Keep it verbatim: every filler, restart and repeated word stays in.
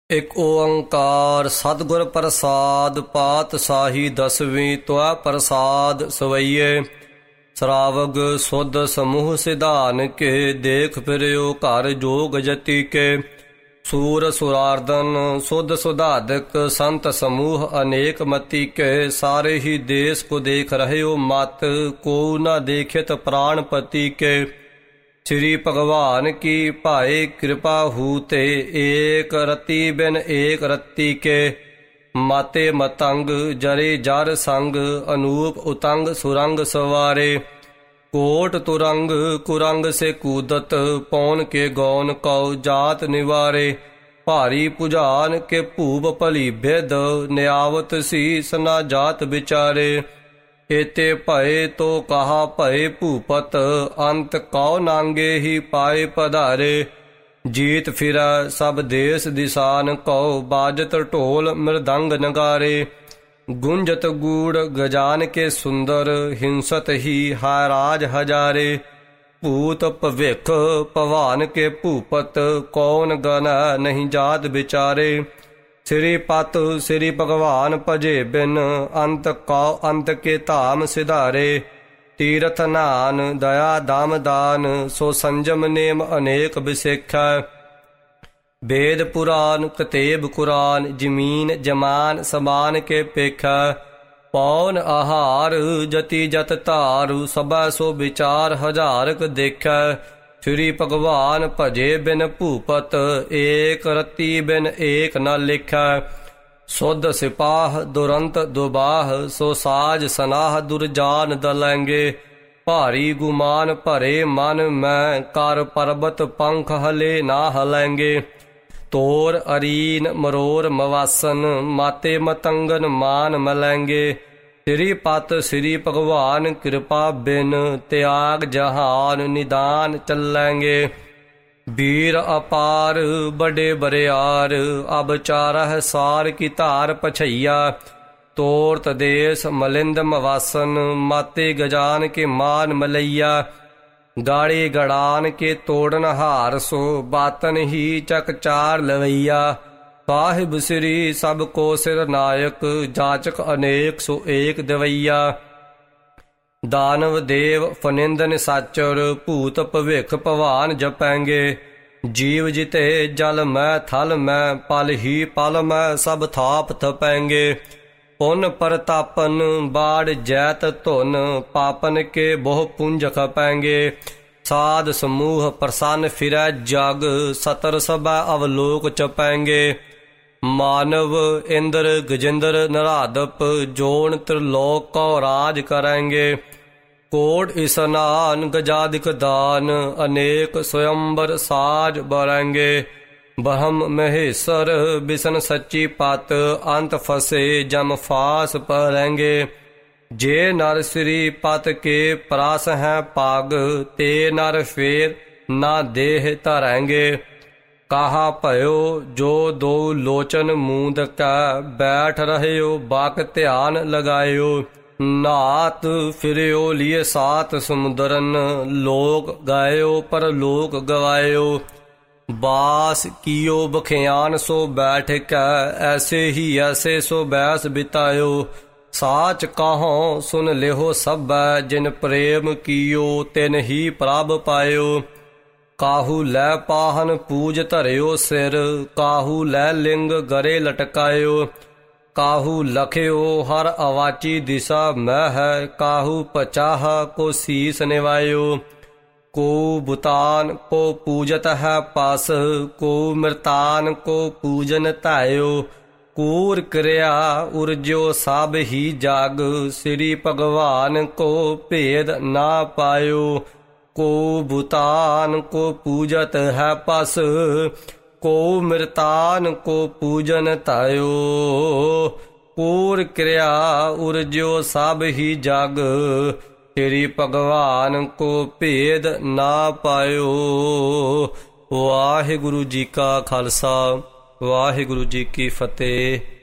ਇਕ ਓੰਕਾਰ ਸਤਿਗੁਰ ਪ੍ਰਸਾਦ ਪਾਤਸ਼ਾਹੀ ਦਸਵੀਂ ਤੁਆ ਪ੍ਰਸਾਦ ਸਵਈਏ। ਸਰਾਵਗ ਸੁਧ ਸਮੂਹ ਸਿਧਾਨ ਕੇ ਦੇਖ ਫਿਰਿਓ ਘਰ ਜੋਗ ਜਤੀ ਕੇ। ਸੂਰ ਸੁਰਾਰਦਨ ਸੁਧ ਸੁਧਾਦਕ ਸੰਤ ਸਮੂਹ ਅਨੇਕ ਮਤੀ ਕੇ। ਸਾਰੇ ਹੀ ਦੇਸ ਕੋ ਦੇਖ ਰਹਿਓ ਮਤ ਕੋ ਨਾ ਦੇਖਿਤ ਪ੍ਰਾਣਪਤੀ ਕੇ। श्री भगवान की भाए कृपा हूते एक रति बिन एक रत्ती के। माते मतंग जरे जर संग अनूप उतंग सुरंग सवारे। कोट तुरंग कुरंग से कूदत पौन के गौन कौ जात निवारे। भारी पुजान के भूप भली भेद न्यावत शीस ना जात विचारे। एते भय तो कहा भय भूपत अंत कौ नांगे ही पाए पधारे। जीत फिरै सब देश दिसान कौ बाजत ढोल मृदंग नगारे। गुंजत गूढ़ गजान के सुंदर हिंसत ही हाय राज हजारे। भूत भविख भवान के भूपत कौन गन नहीं जात विचारे। श्री पत श्री भगवान भजे बिन अंत कौ अंत के धाम सिधारे। तीरथ नान दया दाम दान सो संजम नेम अनेक बिसेखा। वेद पुराण कतेब कुरान जमीन जमान समान के पेखा। पौन आहार जति जत धार सबा सो विचार हजारक देखा। श्री भगवान भजे बिन भूपत एक रति बिन एक न लिखा। सुध सिपाह दुरंत दुबाह सो साज सनाह दुरजान दलैंगे। भारी गुमान भरे मन मैं कर पर्वत पंख हले ना हलैंगे। तोर अरीन मरोर मवासन माते मतंगन मान मलैंगे। श्री पत श्री भगवान कृपा बिन त्याग जहान निदान चलेंगे। वीर अपार बड़े बरियार अब चारह सार की धार पछैया। तोरत देश मलिंद मवासन माते गजान के मान मलैया। गाड़ी गड़ान के तोड़न हार सो बातन ही चक चार लवैया। साहिब श्री सब को सिर नायक जाचक अनेक सो एक दवैया। दानव देव फनिंद निसाचर भूत भविख भवान जपैंगे। जीव जिते जल मैं थल मैं पल ही पल मैं सब थाप थपैंगे। पुन परतापन बाढ़ जैत धुन पापन के बहु पुंज खपैंगे। साध समूह प्रसन्न फिरै जग सतर सबा अवलोक चपैंगे। मानव इंद्र गजेंद्र नरादप जोन त्रिलोक को राज करेंगे। कोट स्नान गजादिक दान अनेक स्वयंवर साज बरेंगे। ब्रह्म महेश्वर बिसन सच्ची पत अंत फसे जम फास परेंगे। जे नर श्री पत के प्रास हैं पाग ते नर फेर ना देह धरेंगे। कहा भयो जो दो लोचन मूंद का बैठ रहे बाक ध्यान लगायो। नात फिरियो लिए सात समुद्रन लोक गायो पर लोक गवायो। बास कियो बखियान सो बैठ का ऐसे ही ऐसे सो बैस बितायो। साच कहो सुन लेहो सब जिन प्रेम कियो तिन ही प्रभ पायो। काहू लै पाहन पूज धरियो सिर काहू लै लिंग गरे लटकायो। काहू लख्यो हर अवाची दिशा मैं है काहू पचाह को शीस निवायो। को बुतान को पूजत है पास को मृतान को पूजन धायो। कूर क्रिया उर्जो सब ही जाग श्री भगवान को भेद ना पायो। को भूतान को पूजत है पस को मृतान को पूजन तायो। पूर क्रिया उर्जो सब ही जग श्री भगवान को भेद ना पायो। वाहिगुरु जी का खालसा वाहिगुरु जी की फतेह।